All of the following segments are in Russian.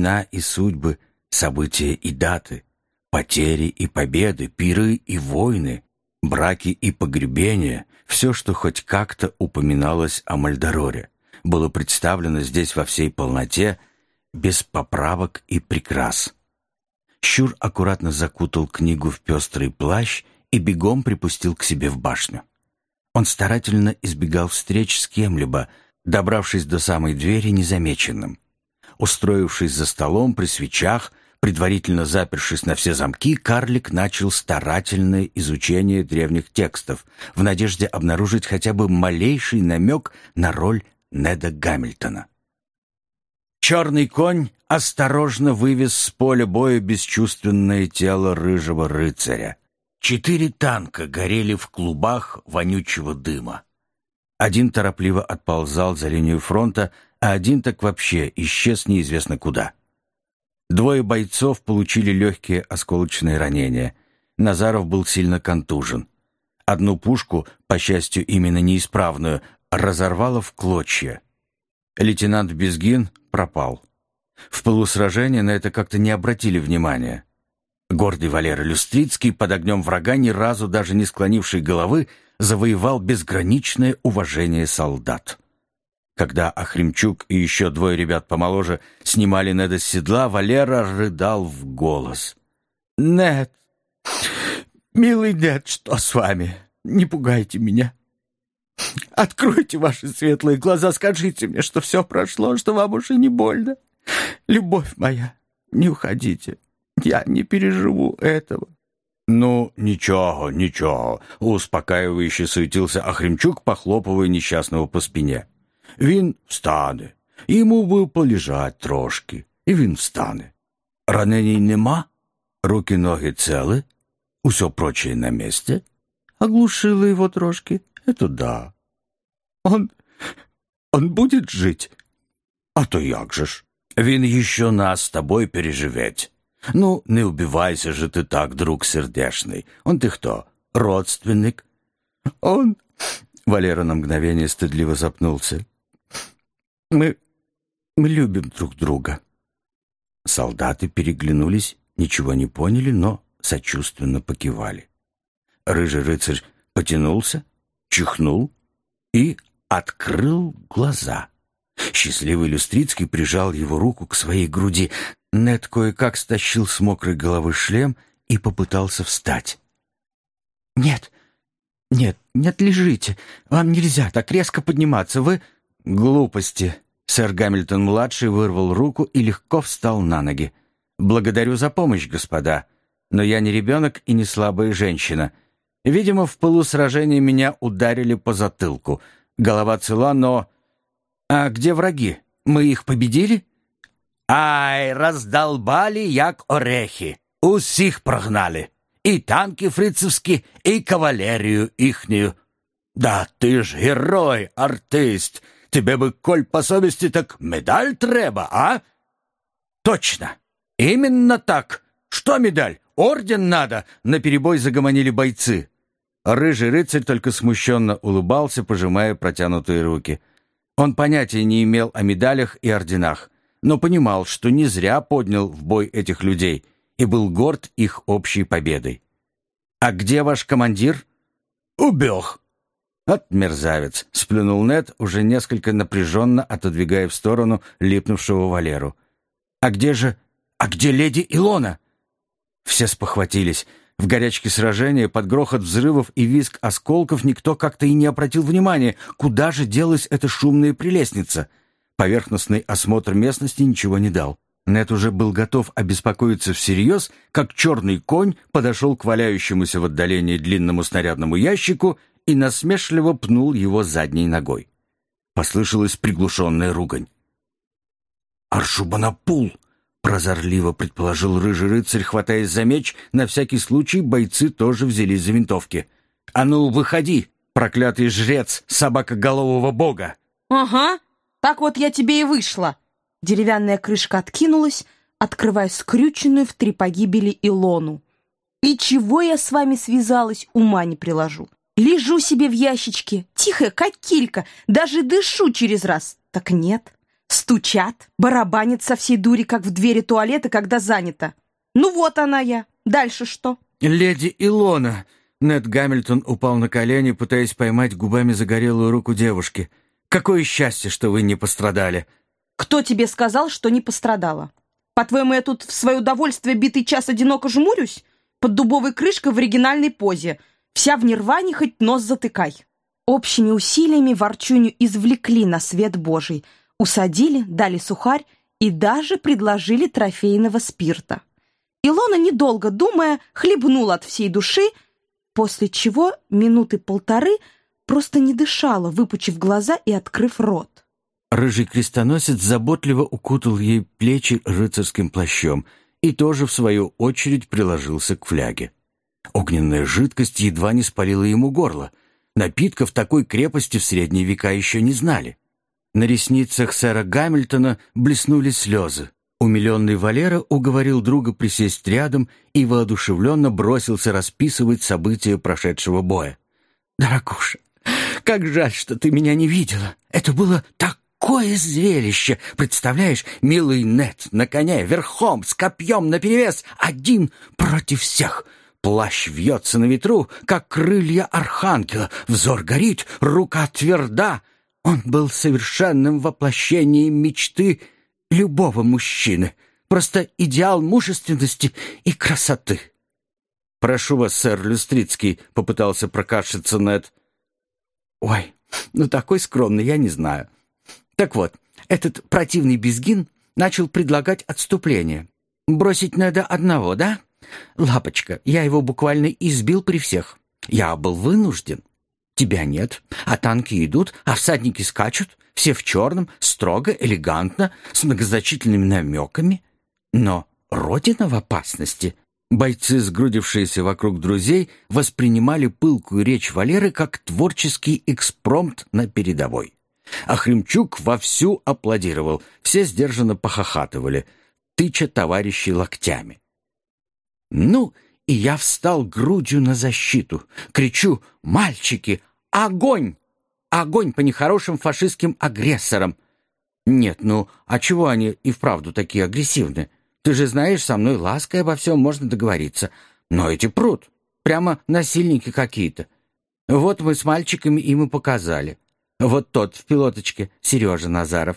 имена и судьбы, события и даты, потери и победы, пиры и войны, браки и погребения, все, что хоть как-то упоминалось о Мальдороре, было представлено здесь во всей полноте, без поправок и прикрас. Щур аккуратно закутал книгу в пестрый плащ и бегом припустил к себе в башню. Он старательно избегал встреч с кем-либо, добравшись до самой двери незамеченным. Устроившись за столом при свечах, предварительно запершись на все замки, карлик начал старательное изучение древних текстов в надежде обнаружить хотя бы малейший намек на роль Неда Гамильтона. Черный конь осторожно вывез с поля боя бесчувственное тело рыжего рыцаря. 4 танка горели в клубах вонючего дыма. Один торопливо отползал за линию фронта, а один так вообще исчез неизвестно куда. 2 бойцов получили легкие осколочные ранения. Назаров был сильно контужен. Одну пушку, по счастью именно неисправную, разорвало в клочья. Лейтенант Безгин пропал. В пылу сражения на это как-то не обратили внимания. Гордый Валера Люстрицкий, под огнем врага, ни разу даже не склонивший головы, завоевал безграничное уважение солдат. Когда Охримчук и еще 2 ребят помоложе снимали Неда с седла, Валера рыдал в голос. «Нед, милый Нед, что с вами? Не пугайте меня. Откройте ваши светлые глаза, скажите мне, что все прошло, что вам уже не больно. Любовь моя, не уходите, я не переживу этого». «Ну, ничего, ничего», — успокаивающе суетился Охримчук, похлопывая несчастного по спине. «Він встане, йому би полежать трошки, і він встане. Ранений нема, руки-ноги целы, усё прочее на месте. Оглушило его трошки, это да. Он будет жить? А то як же ж? Він еще нас с тобой переживеть. Ну, не убивайся же ты так, друг сердешный. Он ты кто, родственник?» «Он...» — Валера на мгновение стыдливо запнулся. Мы любим друг друга». Солдаты переглянулись, ничего не поняли, но сочувственно покивали. Рыжий рыцарь потянулся, чихнул и открыл глаза. Счастливый Люстрицкий прижал его руку к своей груди. Нед кое-как стащил с мокрой головы шлем и попытался встать. «Нет, лежите. Вам нельзя так резко подниматься. Вы...» «Глупости!» Сэр Гамильтон-младший вырвал руку и легко встал на ноги. «Благодарю за помощь, господа, но я не ребенок и не слабая женщина. Видимо, в пылу сражения меня ударили по затылку. Голова цела, но... А где враги? Мы их победили?» «Ай, раздолбали, як орехи. Усіх прогнали. И танки фрицевские, и кавалерию ихнюю. Да ты ж герой, артист. Тебе бы, коль по совести, так медаль треба, а?» «Точно! Именно так! Что медаль? Орден надо!» — наперебой загомонили бойцы. Рыжий рыцарь только смущенно улыбался, пожимая протянутые руки. Он понятия не имел о медалях и орденах, но понимал, что не зря поднял в бой этих людей и был горд их общей победой. «А где ваш командир?» «Убег!» «От мерзавец!» — сплюнул Нед, уже несколько напряженно отодвигая в сторону липнувшего Валеру. «А где леди Илона?» Все спохватились. В горячке сражения, под грохот взрывов и визг осколков никто как-то и не обратил внимания, куда же делась эта шумная прелестница. Поверхностный осмотр местности ничего не дал. Нед уже был готов обеспокоиться всерьез, как черный конь подошел к валяющемуся в отдалении длинному снарядному ящику и насмешливо пнул его задней ногой. Послышалась приглушенная ругань. «Аршубанапул!» — прозорливо предположил рыжий рыцарь, хватаясь за меч. На всякий случай бойцы тоже взялись за винтовки. «А ну, выходи, проклятый жрец собакоголового бога!» «Ага, так вот я тебе и вышла!» Деревянная крышка откинулась, открывая скрюченную в 3 погибели Илону. «И чего я с вами связалась, ума не приложу. Лежу себе в ящичке, тихая, как килька, даже дышу через раз. Так нет, Стучат, барабанят со всей дури, как в двери туалета, когда занято. Ну вот она я. Дальше что? «Леди Илона!» Нед Гамильтон упал на колени, пытаясь поймать губами загорелую руку девушки. «Какое счастье, что вы не пострадали!» Кто тебе сказал, что не пострадала? По-твоему, я тут в свое удовольствие битый час одиноко жмурюсь? Под дубовой крышкой в оригинальной позе. Вся в нирване, хоть нос затыкай. Общими усилиями ворчунью извлекли на свет Божий. Усадили, дали сухарь и даже предложили трофейного спирта. Илона, недолго думая, хлебнула от всей души, после чего минуты полторы просто не дышала, выпучив глаза и открыв рот. Рыжий крестоносец заботливо укутал ей плечи рыцарским плащом и тоже, в свою очередь, приложился к фляге. Огненная жидкость едва не спалила ему горло. Напитков такой крепости в средние века еще не знали. На ресницах сэра Гамильтона блеснули слезы. Умиленный Валера уговорил друга присесть рядом и воодушевленно бросился расписывать события прошедшего боя. «Дорогуша, как жаль, что ты меня не видела. Это было такое зрелище! Представляешь, милый Нед на коне, верхом, с копьем наперевес, один против всех. Плащ вьется на ветру, как крылья архангела. Взор горит, рука тверда. Он был совершенным воплощением мечты любого мужчины. Просто идеал мужественности и красоты». «Прошу вас, сэр Люстрицкий», — попытался прокашляться Нед. «Ой, ну такой скромный, я не знаю. Так вот, этот противный Безгин начал предлагать отступление. Бросить Неда одного, да? Лапочка, я его буквально избил при всех. Я был вынужден. Тебя нет, а танки идут, а всадники скачут, все в черном, строго, элегантно, с многозначительными намеками. Но родина в опасности». Бойцы, сгрудившиеся вокруг друзей, воспринимали пылкую речь Валеры как творческий экспромт на передовой. А Хремчук вовсю аплодировал, все сдержанно похохатывали, тыча товарищей локтями. Ну, и я встал грудью на защиту. Кричу: «Мальчики, огонь! Огонь по нехорошим фашистским агрессорам!» Нет, ну, а чего они и вправду такие агрессивны? Ты же знаешь, со мной лаской обо всем можно договориться. Но эти прут. Прямо насильники какие-то. Вот мы с мальчиками им и показали. Вот тот в пилоточке, Сережа Назаров.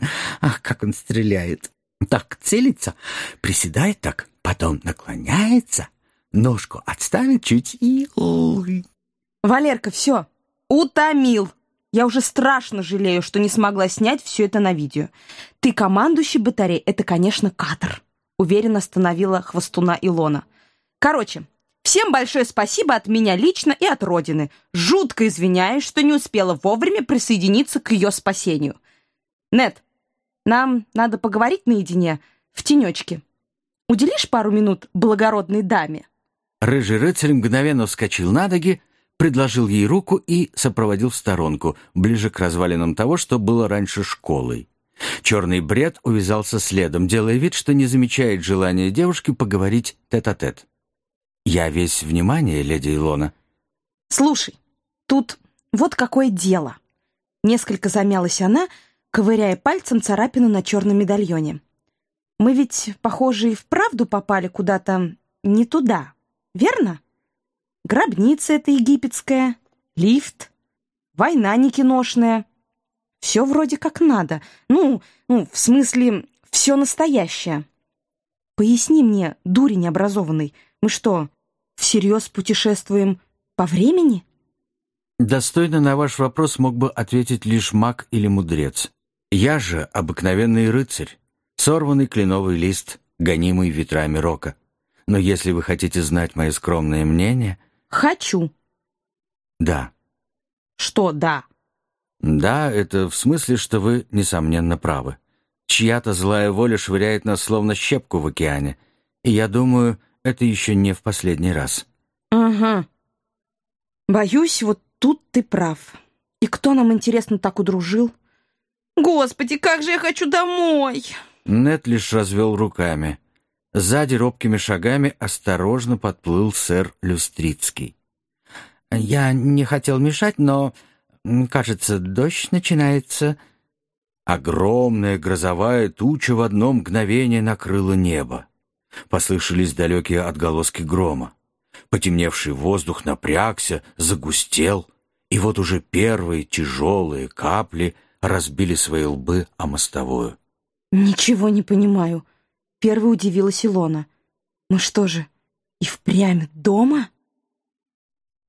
Ах, как он стреляет. Так целится, приседает так, потом наклоняется, ножку отставит чуть и... Ой. Валерка, все, утомил. Я уже страшно жалею, что не смогла снять все это на видео. Ты командующий батареей, это, конечно, кадр. Уверенно остановила хвостуна Илона. Короче, всем большое спасибо от меня лично и от Родины. Жутко извиняюсь, что не успела вовремя присоединиться к ее спасению. Нед, нам надо поговорить наедине, в тенечке. Уделишь пару минут благородной даме?» Рыжий рыцарь мгновенно вскочил на ноги, предложил ей руку и сопроводил в сторонку, ближе к развалинам того, что было раньше школой. Черный бред увязался следом, делая вид, что не замечает желания девушки поговорить тет-а-тет. «Я весь внимание, леди Илона». «Слушай, тут вот какое дело». Несколько замялась она, ковыряя пальцем царапину на черном медальоне. «Мы ведь, похоже, и вправду попали куда-то не туда, верно? Гробница эта египетская, лифт, война не киношная. Все вроде как надо. Ну, в смысле, все настоящее. Поясни мне, дурень образованный, мы что, всерьез путешествуем по времени?» Достойно на ваш вопрос мог бы ответить лишь маг или мудрец. Я же обыкновенный рыцарь, сорванный кленовый лист, гонимый ветрами рока. Но если вы хотите знать мое скромное мнение... «Хочу». «Да». «Что «да»?» «Да, это в смысле, что вы, несомненно, правы. Чья-то злая воля швыряет нас словно щепку в океане. И я думаю, это еще не в последний раз». «Ага. Боюсь, вот тут ты прав. И кто нам, интересно, так удружил? Господи, как же я хочу домой!» Нед лишь развел руками. Сзади робкими шагами осторожно подплыл сэр Люстрицкий. «Я не хотел мешать, но, кажется, дождь начинается. Огромная грозовая туча в одно мгновение накрыла небо. Послышались далекие отголоски грома. Потемневший воздух напрягся, загустел, и вот уже первые тяжелые капли разбили свои лбы о мостовую. «Ничего не понимаю», — первой удивилась Илона. «Мы что же, и впрямь дома?»